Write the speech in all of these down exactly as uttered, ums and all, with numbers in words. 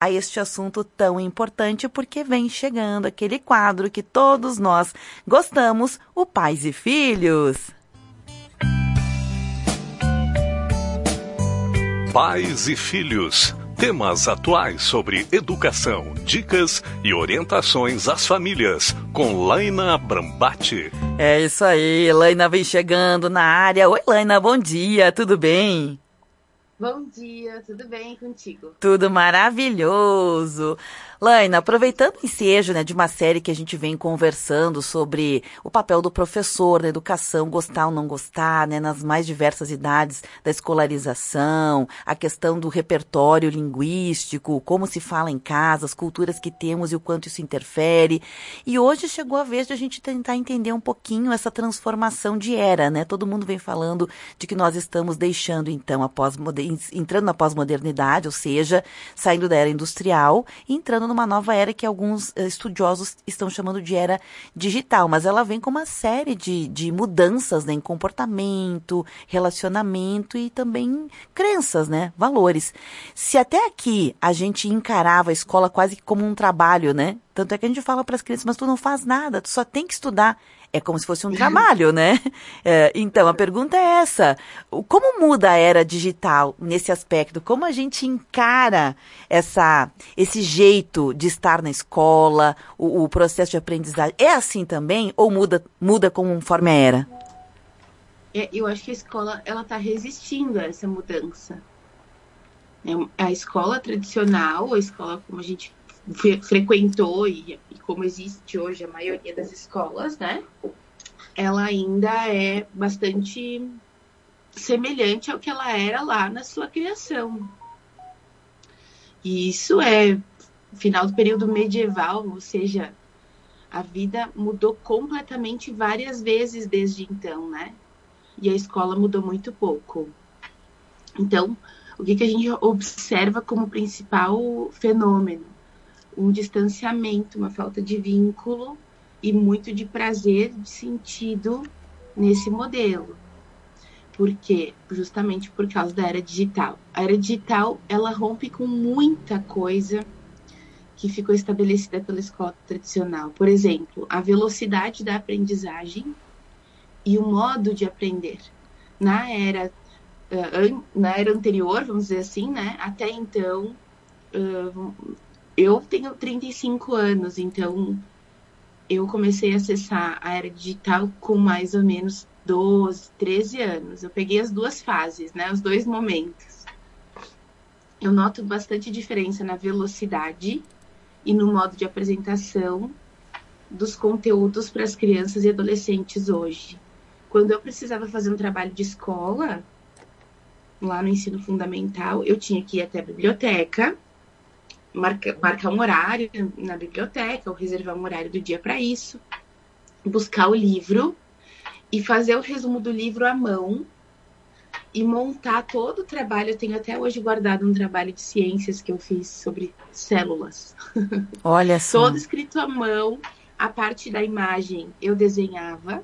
a este assunto tão importante, porque vem chegando aquele quadro que todos nós gostamos, o Pais e Filhos. Pais e Filhos. Temas atuais sobre educação, dicas e orientações às famílias, com Laina Brambati. É isso aí, Laina vem chegando na área. Oi, Laina, bom dia, tudo bem? Bom dia, tudo bem contigo? Tudo maravilhoso. Laina, aproveitando o ensejo, né, de uma série que a gente vem conversando sobre o papel do professor na educação, gostar ou não gostar, né, nas mais diversas idades da escolarização, a questão do repertório linguístico, como se fala em casa, as culturas que temos e o quanto isso interfere. E hoje chegou a vez de a gente tentar entender um pouquinho essa transformação de era, né? Todo mundo vem falando de que nós estamos deixando, então, a pós-moder- entrando na pós-modernidade, ou seja, saindo da era industrial e entrando numa nova era que alguns estudiosos estão chamando de era digital, mas ela vem com uma série de, de mudanças, né, em comportamento, relacionamento e também crenças, né, valores. Se até aqui a gente encarava a escola quase que como um trabalho, né, tanto é que a gente fala para as crianças, mas tu não faz nada, tu só tem que estudar. É como se fosse um trabalho, né? É, então, a pergunta é essa. Como muda a era digital nesse aspecto? Como a gente encara essa, esse jeito de estar na escola, o, o processo de aprendizagem? É assim também ou muda, muda conforme a era? É, eu acho que a escola ela está resistindo a essa mudança. É, a escola tradicional, a escola como a gente fre- frequentou e, e como existe hoje a maioria das escolas, né? Ela ainda é bastante semelhante ao que ela era lá na sua criação. E isso é final do período medieval, ou seja, a vida mudou completamente várias vezes desde então, né? E a escola mudou muito pouco. Então, o que, que a gente observa como principal fenômeno? Um distanciamento, uma falta de vínculo e muito de prazer, de sentido nesse modelo. Por quê? Justamente por causa da era digital. A era digital, ela rompe com muita coisa que ficou estabelecida pela escola tradicional. Por exemplo, a velocidade da aprendizagem e o modo de aprender. Na era, uh, na era anterior, vamos dizer assim, né? Até então, uh, eu tenho trinta e cinco anos, então eu comecei a acessar a era digital com mais ou menos doze, treze anos. Eu peguei as duas fases, né? Os dois momentos. Eu noto bastante diferença na velocidade e no modo de apresentação dos conteúdos para as crianças e adolescentes hoje. Quando eu precisava fazer um trabalho de escola, lá no ensino fundamental, eu tinha que ir até a biblioteca, marca, marcar um horário na biblioteca, ou reservar um horário do dia para isso, buscar o livro e fazer o resumo do livro à mão e montar todo o trabalho. Eu tenho até hoje guardado um trabalho de ciências que eu fiz sobre células. Olha só. Todo escrito à mão, a parte da imagem eu desenhava.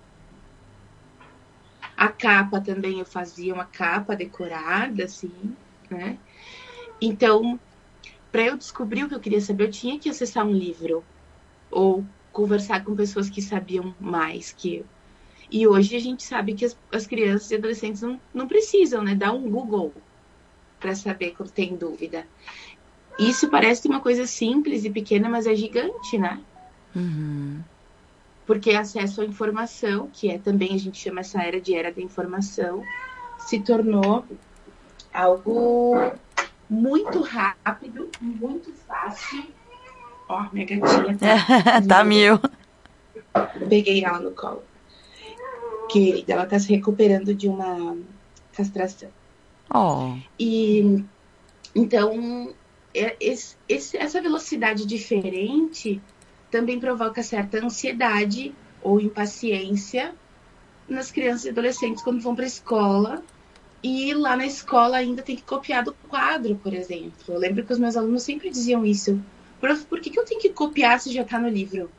A capa também eu fazia uma capa decorada, assim, né? Então, para eu descobrir o que eu queria saber, eu tinha que acessar um livro ou conversar com pessoas que sabiam mais que eu. E hoje a gente sabe que as, as crianças e adolescentes não, não precisam, né? Dar um Google para saber quando tem dúvida. Isso parece uma coisa simples e pequena, mas é gigante, né? Uhum. Porque acesso à informação, que é também, a gente chama essa era de era da informação, se tornou algo muito rápido, muito fácil. Ó, minha gatinha tá... Tá mil. Peguei ela no colo. Querida, ela tá se recuperando de uma castração. Oh. E, então, esse, esse, essa velocidade diferente também provoca certa ansiedade ou impaciência nas crianças e adolescentes quando vão para a escola. E lá na escola ainda tem que copiar do quadro, por exemplo. Eu lembro que os meus alunos sempre diziam isso. Prof, por que, que eu tenho que copiar se já está no livro?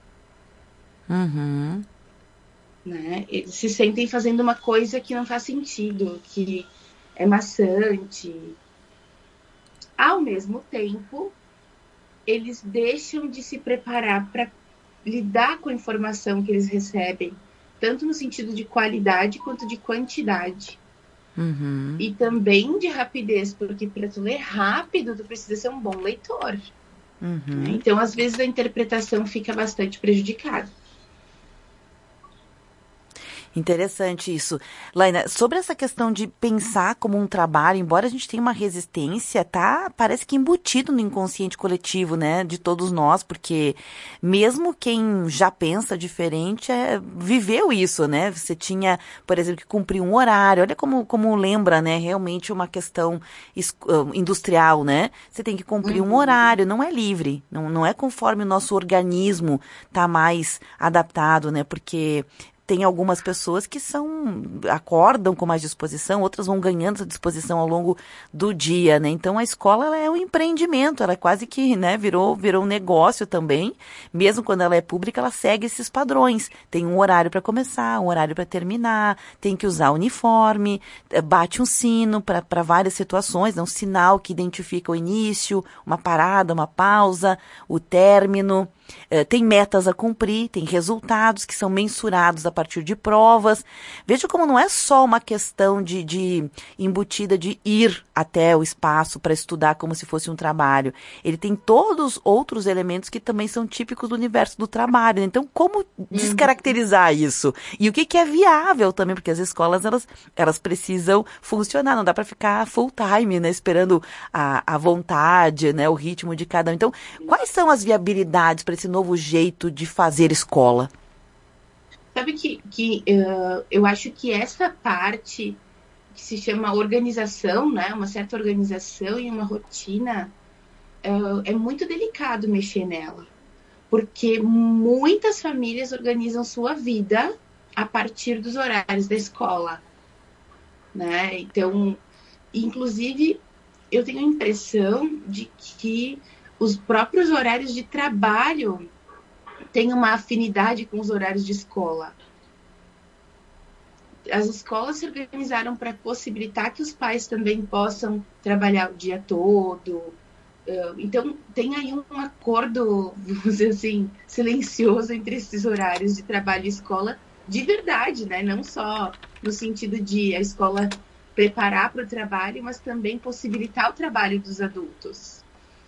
Uhum. Né? Eles se sentem fazendo uma coisa que não faz sentido, que é maçante. Ao mesmo tempo, eles deixam de se preparar para lidar com a informação que eles recebem, tanto no sentido de qualidade quanto de quantidade. Uhum. E também de rapidez, porque para tu ler rápido, tu precisa ser um bom leitor. Uhum. Né? Então, às vezes, a interpretação fica bastante prejudicada. Interessante isso. Laina, sobre essa questão de pensar como um trabalho, embora a gente tenha uma resistência, tá, parece que embutido no inconsciente coletivo, né, de todos nós, porque mesmo quem já pensa diferente, é, viveu isso, né, você tinha, por exemplo, que cumprir um horário, olha como, como lembra, né, realmente uma questão industrial, né, você tem que cumprir uhum. um horário, não é livre, não, não é conforme o nosso organismo tá mais adaptado, né, porque tem algumas pessoas que são, acordam com mais disposição, outras vão ganhando essa disposição ao longo do dia, né? Então a escola ela é um empreendimento, ela quase que, né, virou, virou um negócio também. Mesmo quando ela é pública, ela segue esses padrões. Tem um horário para começar, um horário para terminar, tem que usar uniforme, bate um sino para várias situações, né? Um sinal que identifica o início, uma parada, uma pausa, o término. Uh, tem metas a cumprir, tem resultados que são mensurados a partir de provas. Veja como não é só uma questão de, de embutida de ir até o espaço para estudar como se fosse um trabalho. Ele tem todos outros elementos que também são típicos do universo do trabalho. Então, como descaracterizar isso? E o que, que é viável também, porque as escolas elas, elas precisam funcionar, não dá para ficar full time, né, esperando a, a vontade, né, o ritmo de cada um. Então, quais são as viabilidades para esse novo jeito de fazer escola? Sabe que, que uh, eu acho que essa parte que se chama organização, né, uma certa organização e uma rotina, uh, é muito delicado mexer nela, porque muitas famílias organizam sua vida a partir dos horários da escola, né? Então, inclusive, eu tenho a impressão de que os próprios horários de trabalho têm uma afinidade com os horários de escola. As escolas se organizaram para possibilitar que os pais também possam trabalhar o dia todo. Então, tem aí um acordo, vamos dizer assim, silencioso entre esses horários de trabalho e escola, de verdade, né? Não só no sentido de a escola preparar para o trabalho, mas também possibilitar o trabalho dos adultos.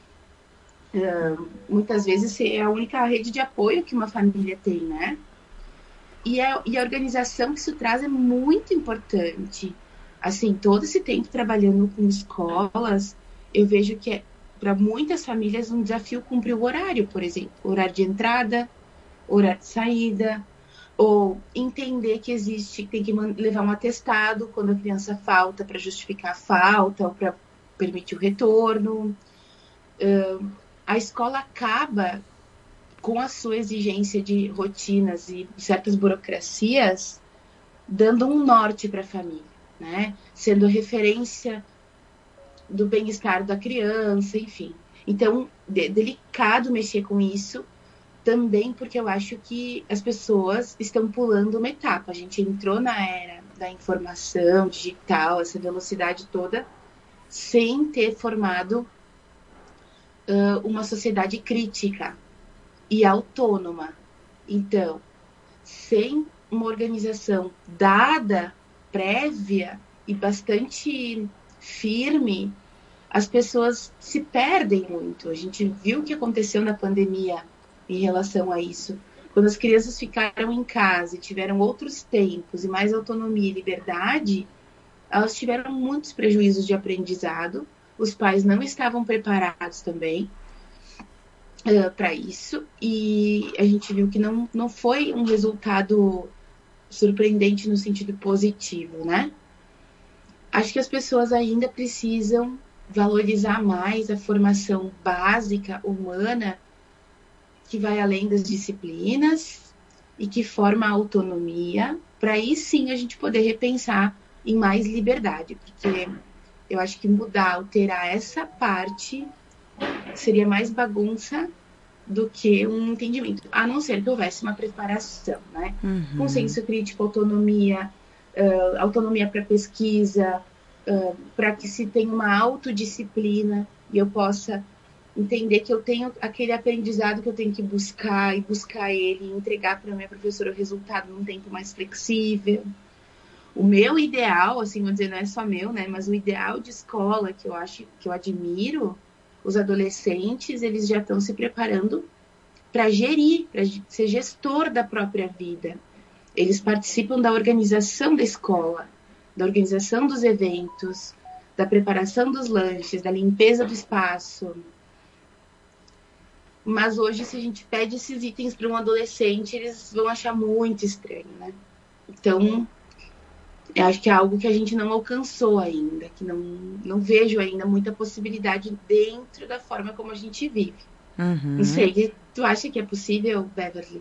Uh, muitas vezes é a única rede de apoio que uma família tem, né? E a, e a organização que isso traz é muito importante. Assim, todo esse tempo trabalhando com escolas, eu vejo que é, para muitas famílias, um desafio cumprir o horário, por exemplo. Horário de entrada, horário de saída, ou entender que existe, tem que levar um atestado quando a criança falta para justificar a falta ou para permitir o retorno. Uh, A escola acaba, com a sua exigência de rotinas e certas burocracias, dando um norte para a família, né? Sendo referência do bem-estar da criança, enfim. Então, é delicado mexer com isso, também porque eu acho que as pessoas estão pulando uma etapa. A gente entrou na era da informação digital, essa velocidade toda, sem ter formado uma sociedade crítica e autônoma. Então, sem uma organização dada, prévia e bastante firme, as pessoas se perdem muito. A gente viu o que aconteceu na pandemia em relação a isso. Quando as crianças ficaram em casa e tiveram outros tempos e mais autonomia e liberdade, elas tiveram muitos prejuízos de aprendizado. Os pais não estavam preparados também uh, para isso. E a gente viu que não, não foi um resultado surpreendente no sentido positivo, né? Acho que as pessoas ainda precisam valorizar mais a formação básica, humana, que vai além das disciplinas e que forma a autonomia, para aí sim a gente poder repensar em mais liberdade, porque eu acho que mudar, alterar essa parte seria mais bagunça do que um entendimento, a não ser que houvesse uma preparação, né? Uhum. Com senso crítico, autonomia, uh, autonomia para pesquisa, uh, para que se tenha uma autodisciplina e eu possa entender que eu tenho aquele aprendizado que eu tenho que buscar e buscar ele e entregar para a minha professora o resultado num tempo mais flexível. O meu ideal, assim, vou dizer, não é só meu, né? Mas o ideal de escola que eu acho, que eu admiro, os adolescentes, eles já estão se preparando para gerir, para ser gestor da própria vida. Eles participam da organização da escola, da organização dos eventos, da preparação dos lanches, da limpeza do espaço. Mas hoje, se a gente pede esses itens para um adolescente, eles vão achar muito estranho, né? Então, eu acho que é algo que a gente não alcançou ainda, que não, não vejo ainda muita possibilidade dentro da forma como a gente vive. Uhum. Não sei, tu acha que é possível, Beverly?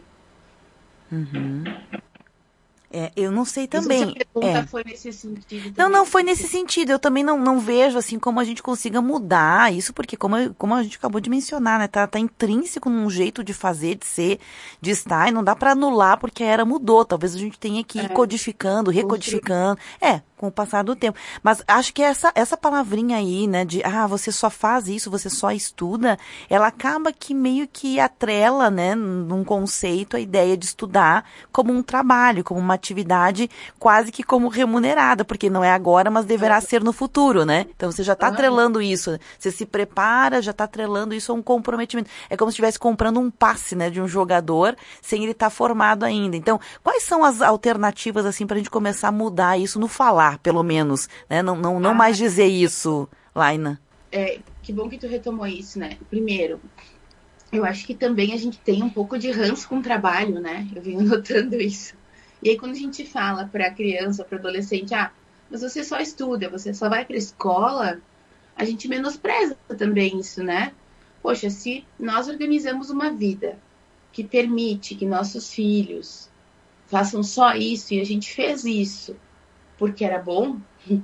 Uhum. É, eu não sei também. Essa pergunta é. foi nesse sentido também. Não, não foi nesse sentido. Eu também não, não vejo assim como a gente consiga mudar isso, porque como, como a gente acabou de mencionar, né? Tá, tá intrínseco num jeito de fazer, de ser, de estar, e não dá para anular porque a era mudou. Talvez a gente tenha que ir é. codificando, recodificando. É, com o passar do tempo. Mas acho que essa, essa palavrinha aí, né, de, ah, você só faz isso, você só estuda, ela acaba que meio que atrela, né, num conceito, a ideia de estudar como um trabalho, como uma atividade quase que como remunerada, porque não é agora, mas deverá ser no futuro, né? Então você já está atrelando isso, você se prepara, já está atrelando isso a um comprometimento. É como se estivesse comprando um passe, né, de um jogador, sem ele estar formado ainda. Então, quais são as alternativas, assim, para a gente começar a mudar isso no falar, pelo menos, né? Não, não, não ah, mais dizer isso, Laina. É, que bom que tu retomou isso, né? Primeiro, eu acho que também a gente tem um pouco de ranço com o trabalho, né? Eu venho notando isso. E aí, quando a gente fala para criança, para adolescente, ah, mas você só estuda, você só vai para a escola, a gente menospreza também isso, né? Poxa, se nós organizamos uma vida que permite que nossos filhos façam só isso e a gente fez isso porque era bom,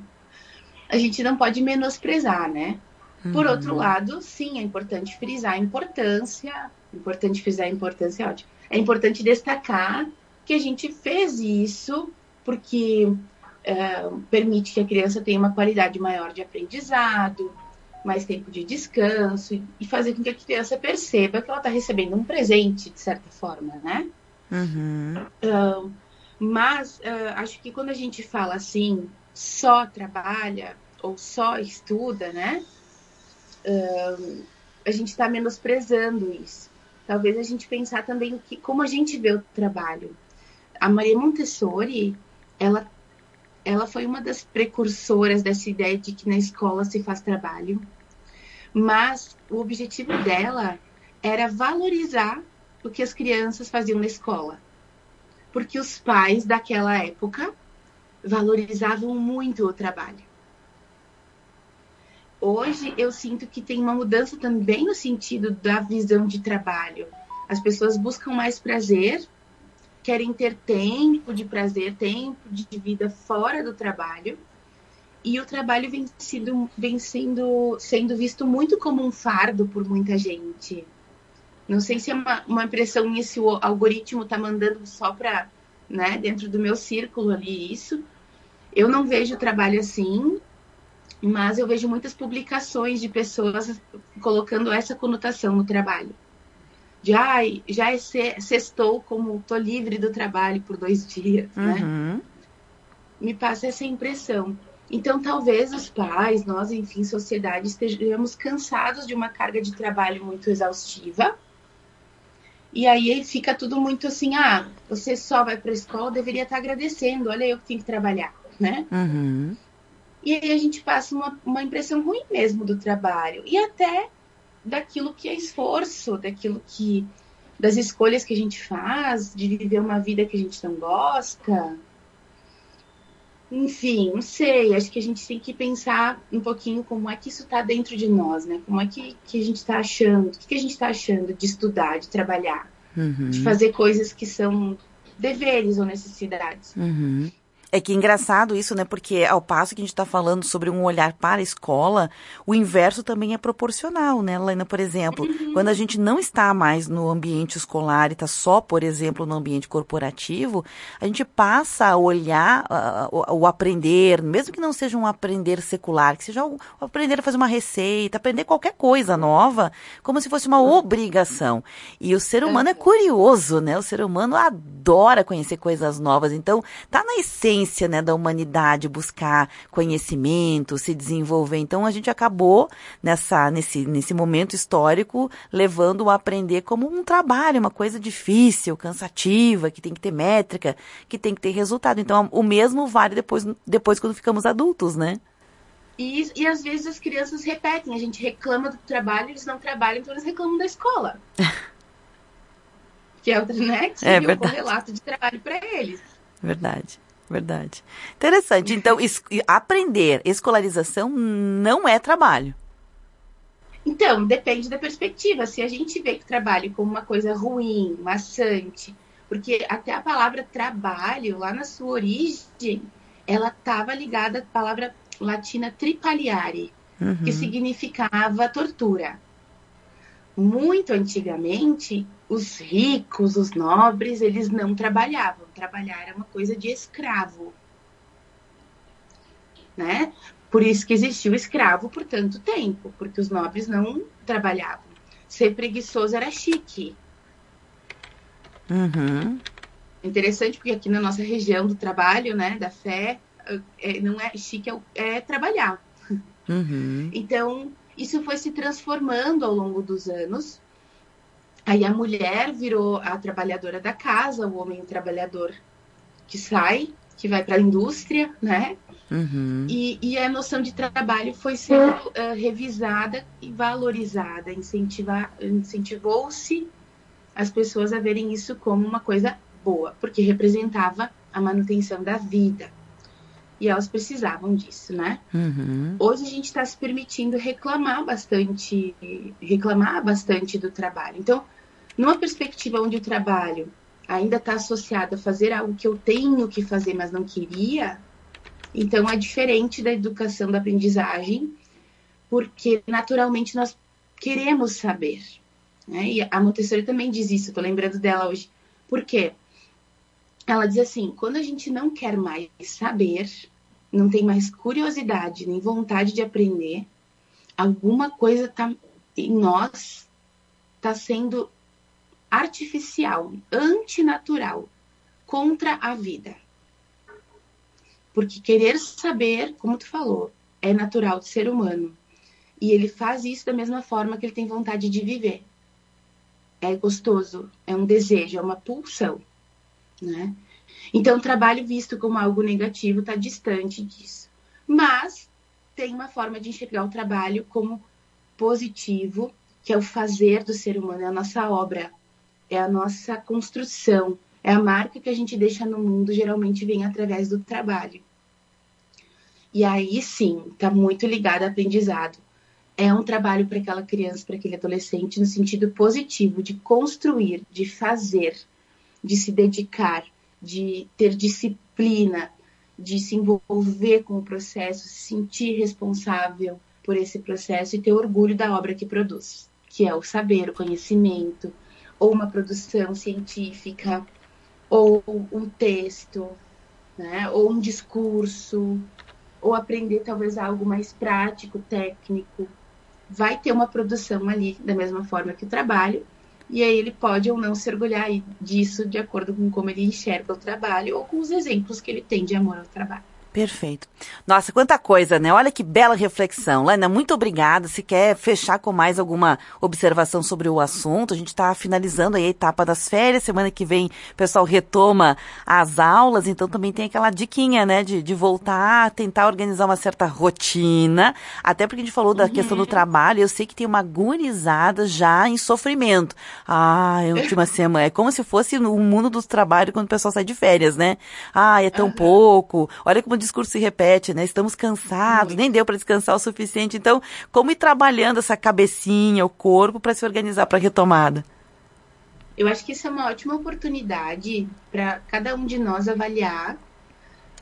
a gente não pode menosprezar, né? Uhum. Por outro lado, sim, é importante frisar a importância, importante frisar a importância, é ótimo. É importante destacar que a gente fez isso porque é, permite que a criança tenha uma qualidade maior de aprendizado, mais tempo de descanso e fazer com que a criança perceba que ela está recebendo um presente, de certa forma, né? Uhum. Um, mas uh, acho que quando a gente fala assim, só trabalha ou só estuda, né? Uh, a gente está menosprezando isso. Talvez a gente pensar também o que, como a gente vê o trabalho. A Maria Montessori, ela, ela foi uma das precursoras dessa ideia de que na escola se faz trabalho, mas o objetivo dela era valorizar o que as crianças faziam na escola. Porque os pais daquela época valorizavam muito o trabalho. Hoje eu sinto que tem uma mudança também no sentido da visão de trabalho. As pessoas buscam mais prazer, querem ter tempo de prazer, tempo de vida fora do trabalho. E o trabalho vem, sido, vem sendo, sendo visto muito como um fardo por muita gente. Não sei se é uma, uma impressão minha, se o algoritmo está mandando só para, né, dentro do meu círculo ali isso. Eu não vejo o trabalho assim, mas eu vejo muitas publicações de pessoas colocando essa conotação no trabalho. De, ai, ah, já é sextou, como tô livre do trabalho por dois dias, uhum. né? Me passa essa impressão. Então, talvez os pais, nós, enfim, sociedade, estejamos cansados de uma carga de trabalho muito exaustiva. E aí fica tudo muito assim, ah, você só vai para a escola, deveria estar agradecendo, olha eu que tenho que trabalhar, né? Uhum. E aí a gente passa uma, uma impressão ruim mesmo do trabalho. E até daquilo que é esforço, daquilo que, das escolhas que a gente faz, de viver uma vida que a gente não gosta. Enfim, não sei, acho que a gente tem que pensar um pouquinho como é que isso está dentro de nós, né? Como é que, que a gente está achando, o que, que a gente está achando de estudar, de trabalhar, uhum. de fazer coisas que são deveres ou necessidades. Uhum. É que é engraçado isso, né? Porque ao passo que a gente está falando sobre um olhar para a escola, o inverso também é proporcional, né, Laina? Por exemplo, Uhum. quando a gente não está mais no ambiente escolar e está só, por exemplo, no ambiente corporativo, a gente passa a olhar uh, o, o aprender, mesmo que não seja um aprender secular, que seja o, o aprender a fazer uma receita, aprender qualquer coisa nova, como se fosse uma obrigação. E o ser humano é curioso, né? O ser humano adora conhecer coisas novas. Então, tá na essência, né, da humanidade buscar conhecimento, se desenvolver. Então a gente acabou nessa, nesse, nesse momento histórico levando o aprender como um trabalho, uma coisa difícil, cansativa, que tem que ter métrica, que tem que ter resultado. Então o mesmo vale depois, depois quando ficamos adultos, né? E, e às vezes as crianças repetem, a gente reclama do trabalho, eles não trabalham, então eles reclamam da escola. Que é o, né, que é o correlato de trabalho para eles. Verdade. Verdade. Interessante. Então, es- aprender, escolarização não é trabalho. Então, depende da perspectiva. Se a gente vê que o trabalho como uma coisa ruim, maçante, porque até a palavra trabalho, lá na sua origem, ela estava ligada à palavra latina tripaliare, Uhum. que significava tortura. Muito antigamente, os ricos, os nobres, eles não trabalhavam. Trabalhar era uma coisa de escravo, né? Por isso que existiu escravo por tanto tempo, porque os nobres não trabalhavam. Ser preguiçoso era chique. Uhum. Interessante, porque aqui na nossa região do trabalho, né, da fé, é, não é chique, é, é trabalhar. Uhum. Então, isso foi se transformando ao longo dos anos. Aí a mulher virou a trabalhadora da casa, o homem o trabalhador que sai, que vai para a indústria, né? Uhum. E, e a noção de trabalho foi sendo uh, revisada e valorizada. Incentivar, incentivou-se as pessoas a verem isso como uma coisa boa, porque representava a manutenção da vida. E elas precisavam disso, né? Uhum. Hoje a gente está se permitindo reclamar bastante, reclamar bastante do trabalho. Então, numa perspectiva onde o trabalho ainda está associado a fazer algo que eu tenho que fazer, mas não queria, então é diferente da educação da aprendizagem, porque naturalmente nós queremos saber, né? E a Montessori também diz isso, estou lembrando dela hoje. Por quê? Ela diz assim, quando a gente não quer mais saber, não tem mais curiosidade nem vontade de aprender, alguma coisa tá em nós está sendo artificial, antinatural, contra a vida. Porque querer saber, como tu falou, é natural do ser humano. E ele faz isso da mesma forma que ele tem vontade de viver. É gostoso, é um desejo, é uma pulsão, né? Então, o trabalho visto como algo negativo está distante disso. Mas tem uma forma de enxergar o trabalho como positivo, que é o fazer do ser humano, é a nossa obra, é a nossa construção, é a marca que a gente deixa no mundo, geralmente vem através do trabalho. E aí, sim, está muito ligado ao aprendizado. É um trabalho para aquela criança, para aquele adolescente, no sentido positivo, de construir, de fazer, de se dedicar, de ter disciplina, de se envolver com o processo, se sentir responsável por esse processo e ter orgulho da obra que produz, que é o saber, o conhecimento, ou uma produção científica, ou um texto, né? Ou um discurso, ou aprender talvez algo mais prático, técnico. Vai ter uma produção ali, da mesma forma que o trabalho, e aí ele pode ou não se orgulhar disso de acordo com como ele enxerga o trabalho ou com os exemplos que ele tem de amor ao trabalho. Perfeito. Nossa, quanta coisa, né? Olha que bela reflexão. Laina, muito obrigada. Se quer fechar com mais alguma observação sobre o assunto, a gente está finalizando aí a etapa das férias. Semana que vem o pessoal retoma as aulas, então também tem aquela diquinha, né? De, de voltar, tentar organizar uma certa rotina. Até porque a gente falou da uhum. questão do trabalho, eu sei que tem uma gurizada já em sofrimento. Ah, é a última semana. É como se fosse no mundo dos trabalhos quando o pessoal sai de férias, né? Ah, é tão uhum. pouco. Olha como o discurso se repete, né? Estamos cansados, nem deu para descansar o suficiente. Então, como ir trabalhando essa cabecinha, o corpo, para se organizar para a retomada? Eu acho que isso é uma ótima oportunidade para cada um de nós avaliar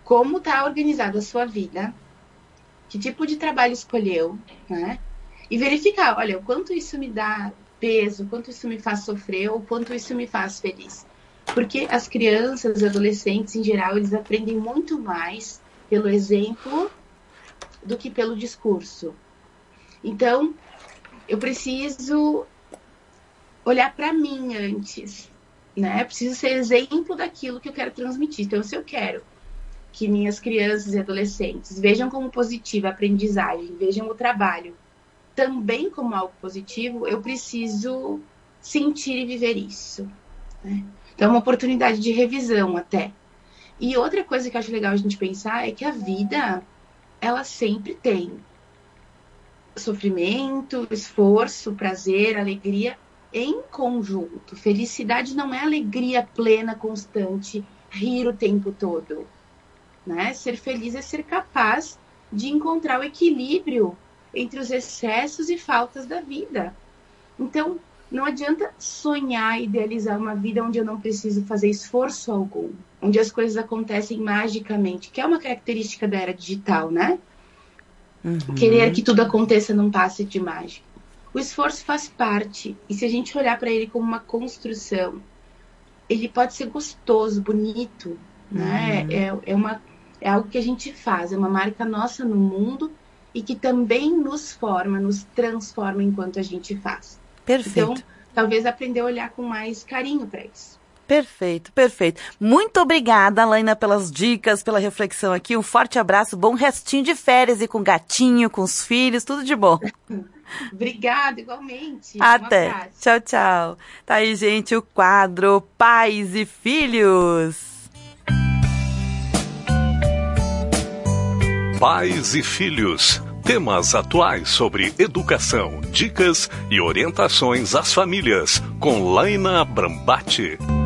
como está organizada a sua vida, que tipo de trabalho escolheu, né? E verificar, olha, o quanto isso me dá peso, o quanto isso me faz sofrer, ou o quanto isso me faz feliz. Porque as crianças, os adolescentes, em geral, eles aprendem muito mais pelo exemplo do que pelo discurso. Então, eu preciso olhar para mim antes, né? Eu preciso ser exemplo daquilo que eu quero transmitir. Então, se eu quero que minhas crianças e adolescentes vejam como positiva a aprendizagem, vejam o trabalho também como algo positivo, eu preciso sentir e viver isso, né? Então, é uma oportunidade de revisão até. E outra coisa que eu acho legal a gente pensar é que a vida, ela sempre tem sofrimento, esforço, prazer, alegria em conjunto. Felicidade não é alegria plena, constante, rir o tempo todo, né? Ser feliz é ser capaz de encontrar o equilíbrio entre os excessos e faltas da vida. Então, não adianta sonhar e idealizar uma vida onde eu não preciso fazer esforço algum, onde as coisas acontecem magicamente, que é uma característica da era digital, né? Uhum. Querer que tudo aconteça num passe de mágica. O esforço faz parte, e se a gente olhar para ele como uma construção, ele pode ser gostoso, bonito, uhum. né? É, é, uma, é algo que a gente faz, é uma marca nossa no mundo e que também nos forma, nos transforma enquanto a gente faz. Perfeito. Então, talvez aprender a olhar com mais carinho para isso. Perfeito, perfeito. Muito obrigada, Laina, pelas dicas, pela reflexão aqui. Um forte abraço, bom restinho de férias e com o gatinho, com os filhos, tudo de bom. Obrigada, igualmente. Até. Um tchau, tchau. Tá aí, gente, o quadro Pais e Filhos. Pais e Filhos. Temas atuais sobre educação, dicas e orientações às famílias, com Laina Brambati.